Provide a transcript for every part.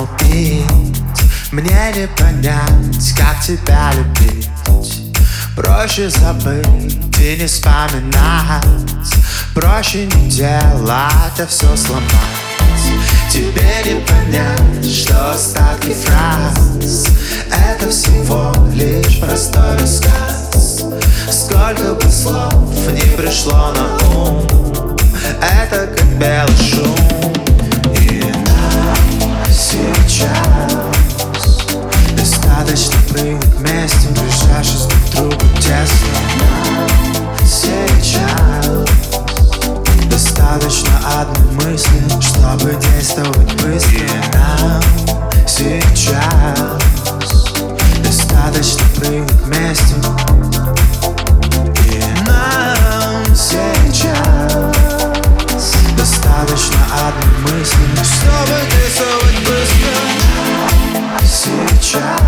убить. Мне не понять, как тебя любить. Проще забыть и не вспоминать. Проще не делать, а все сломать. Тебе не понять, что остатки фраз — это всего лишь простой рассказ. Сколько бы слов не пришло на ум, это как белый шум. И нам сейчас достаточно прыгать вместе, прижавшись друг к другу тесно. Нам сейчас достаточно одной мысли, чтобы действовать быстро. И нам сейчас достаточно прыгать вместе. И нам сейчас достаточно одной мысли, чтобы действовать быстро. Сейчас.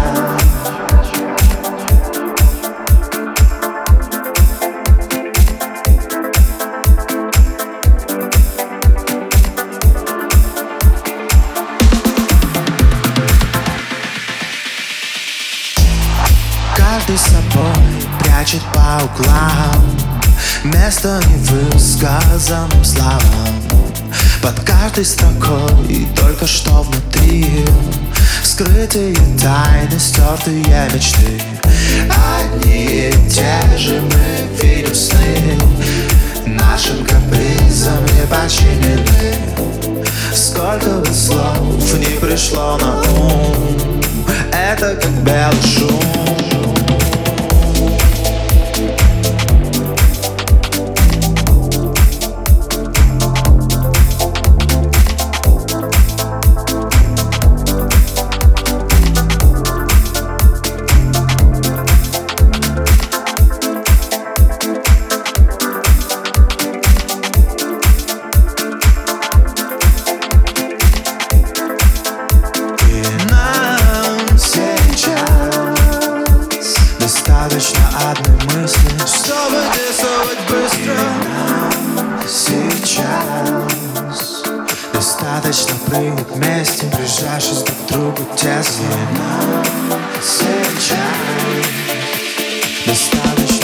Каждый с собой прячет по углам место невысказанным словам. Под каждой строкой только что внутри скрытые тайны, стертые мечты. Одни и те же мы видим сны, нашим капризам не подчинены. Сколько бы слов не пришло на ум, это как белый шум. Достаточно одной мысли, чтобы действовать быстро. Нам сейчас достаточно прыгать вместе, прижавшись друг к другу тесно. Нам сейчас достаточно